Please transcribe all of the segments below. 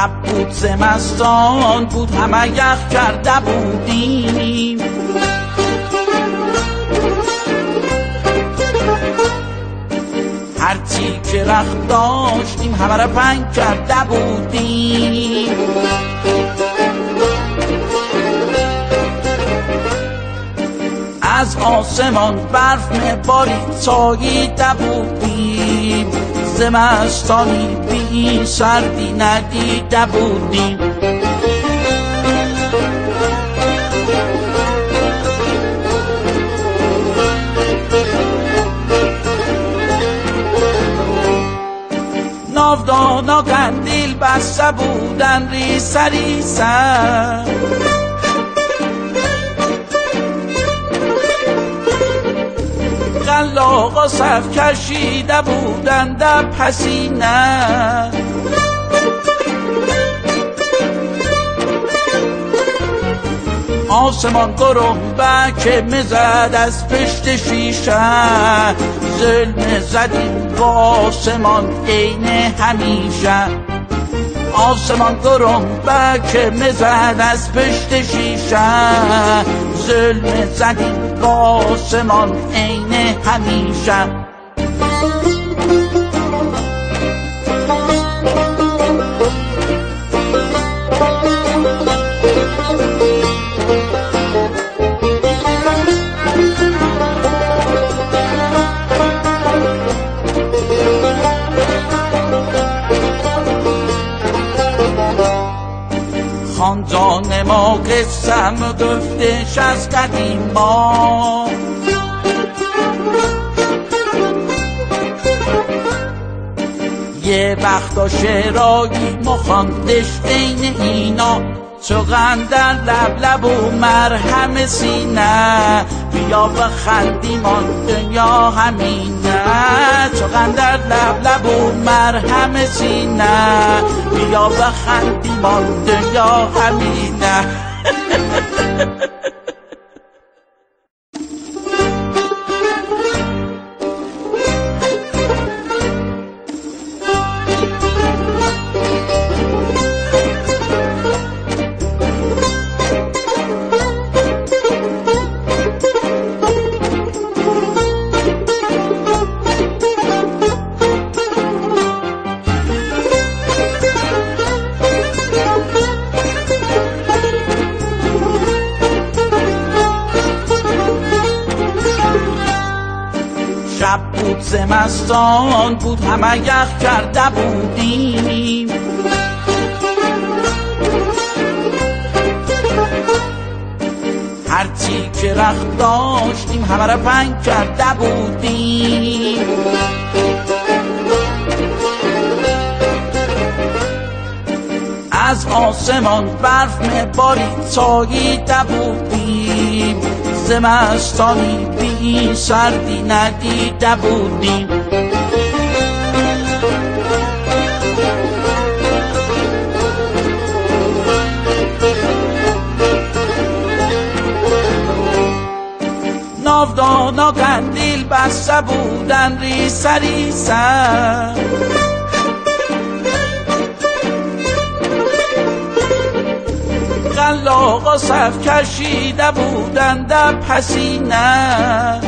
شب بود زمستان بود همه یخ کرده بودیم، هرچی که رخت داشتیم همه را پنگ کرده بودیم. از آسمان برف میبارید ساییده بودیم، زمستانی بی سردی ندیده بودیم. ناودانا قندیل بسته بودن ریسه ریسه، قلاقا صف کشیده بودن در پسینه. آسمان گرنبه که میزد از پشت شیشه، ظلم زدیم با آسمان عین همیشه. آسمان گرنبه که میزد از پشت شیشه، ظلم زدیم با آسمان عین همیشه. خاندان ما قسم گفتش از قدیما، یه وقتا شعرایی مخاندش بین اینا، چوغن در لب لب و مرهم سینه، بیا بخندیم آن دنیا همینه. چوغن در لب لب و مرهم سینه، بیا بخندیم آن دنیا همینه. شب بود زمستان بود همه یخ کرده بودیم، هرچی که رخت داشتیم همه را پنگ کرده بودیم. از آسمان برف میبارید ساییده بودیم، زمستانی بی سردی ندیده بودیم. ناودانا قندیل بسته بودن ریسه ریسه، قلاقا صف کشیده بودن در پسینه.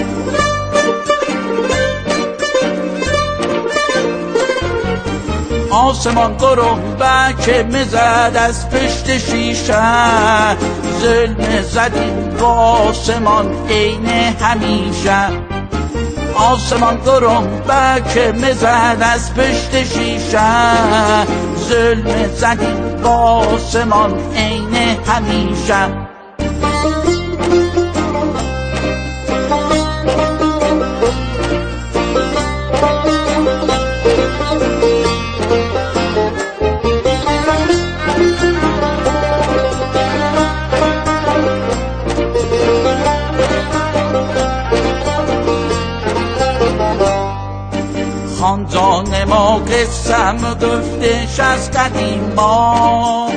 آسمان گرنبه که میزد از پشت شیشه، ظلم زدیم با آسمان عین همیشه. آسمان گرنبه که میزد از پشت شیشه، ظلم زدیم با آسمان عین همیشه. خاندان ما قسم گفتش از قدیما،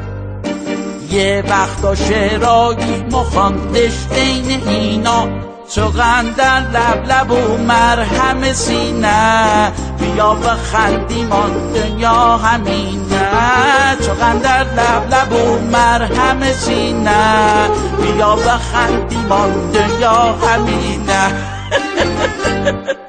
یه وقتا شعرایی مخاندش بین اینا، چو قندر لب لب و مرهم سینه بیا بخندیم آن دنیا همینه چو قندر لب لب و مرهم سینه بیا بخندیم آن دنیا همینه